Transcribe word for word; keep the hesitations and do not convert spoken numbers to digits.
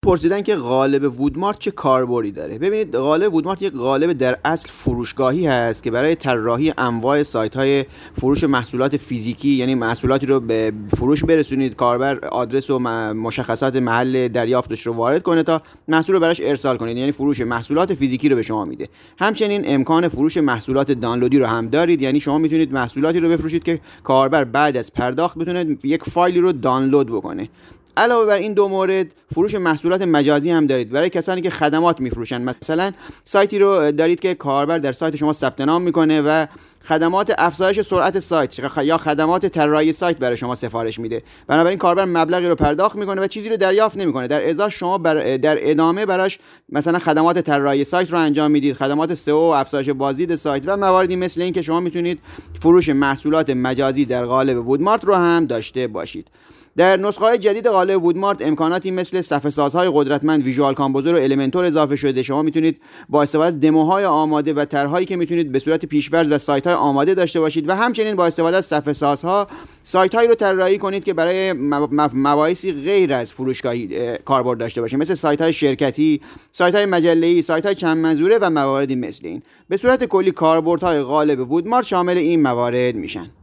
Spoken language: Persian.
پرسیدن که قالب وودمارت چه کاربردی داره. ببینید قالب وودمارت یک قالب در اصل فروشگاهی هست که برای طراحی انواع سایت‌های فروش محصولات فیزیکی، یعنی محصولاتی رو به فروش برسونید، کاربر آدرس و مشخصات محل دریافتش رو وارد کنه تا محصول رو براش ارسال کنید، یعنی فروش محصولات فیزیکی رو به شما میده. همچنین امکان فروش محصولات دانلودی رو هم دارید، یعنی شما میتونید محصولاتی رو بفروشید که کاربر بعد از پرداخت بتونه یک فایلی رو دانلود بکنه. علاوه بر این دو مورد فروش محصولات مجازی هم دارید برای کسانی که خدمات میفروشن. مثلا سایتی رو دارید که کاربر در سایت شما ثبت نام میکنه و خدمات افزایش سرعت سایت یا خدمات طراحی سایت برای شما سفارش میده. بنابراین کاربر مبلغی رو پرداخت میکنه و چیزی رو دریافت نمیکنه. در ازاش شما بر در ادامه براش مثلا خدمات طراحی سایت رو انجام میدید، خدمات سئو و افزایش بازدید سایت و مواردی مثل این که شما میتونید فروش محصولات مجازی در قالب وودمارت رو هم داشته باشید. در نسخه‌های جدید قالب وودمارت امکاناتی مثل صفحه‌سازهای قدرتمند، ویژوال کامپوزر و المنتور اضافه شده. شما میتونید با استفاده از دموهای آماده و طرح‌هایی که میتونید به صورت پیش‌فرض و سایت‌های آماده داشته باشید و همچنین با استفاده از صفحه‌سازها سایت‌هایی رو طراحی کنید که برای مباحثی غیر از فروشگاهی کاربرد داشته باشه، مثل سایت‌های شرکتی، سایت‌های مجله‌ای، سایت‌های چند منظوره و مواردی مثل این. به صورت کلی کاربردهای قالب وودمارت شامل این موارد میشن.